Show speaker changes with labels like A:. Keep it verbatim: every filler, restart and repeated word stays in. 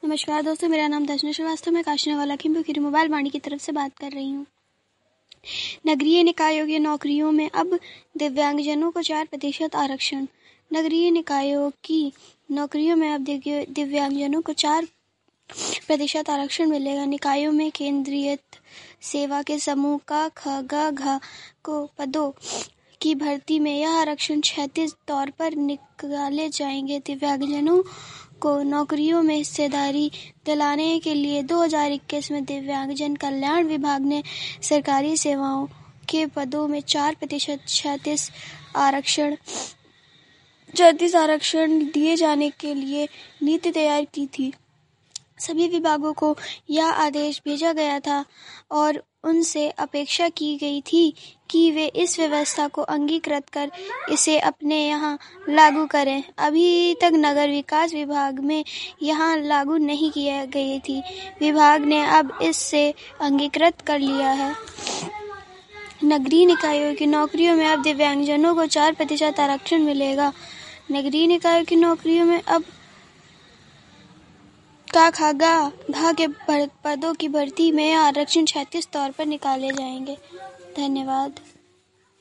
A: नमस्कार दोस्तों, मेरा नाम दर्शना श्रीवास्तव, मैं काशीनावाला लखीमपुर खीरी मोबाइल वाणी की तरफ से बात कर रही हूँ। नगरीय निकायों की नौकरियों में अब दिव्यांगजनों को चार प्रतिशत आरक्षण। नगरीय निकायों की नौकरियों में अब दिव्यांगजनों को चार प्रतिशत आरक्षण मिलेगा। निकायों में केंद्रीयत सेवा के समूह का ख ग घ को पदों की भर्ती में यह आरक्षण क्षैतिज तौर पर निकाले जाएंगे। दिव्यांगजनों को नौकरियों में हिस्सेदारी दिलाने के लिए दो हज़ार इक्कीस में दिव्यांगजन कल्याण विभाग ने सरकारी सेवाओं के पदों में चार प्रतिशत क्षैतिज आरक्षण क्षैतिज आरक्षण दिए जाने के लिए नीति तैयार की थी। सभी विभागों को यह आदेश भेजा गया था और उनसे अपेक्षा की गई थी कि वे इस व्यवस्था को अंगीकृत कर इसे अपने यहाँ लागू करें। अभी तक नगर विकास विभाग में यहाँ लागू नहीं किया गई थी। विभाग ने अब इससे अंगीकृत कर लिया है। नगरीय निकायों की नौकरियों में अब दिव्यांगजनों को चार प्रतिशत आरक्षण मिलेगा। नगरीय निकायों की नौकरियों में अब का खा गा घा के पदों की भर्ती में आरक्षण क्षैतिज तौर पर निकाले जाएंगे। धन्यवाद।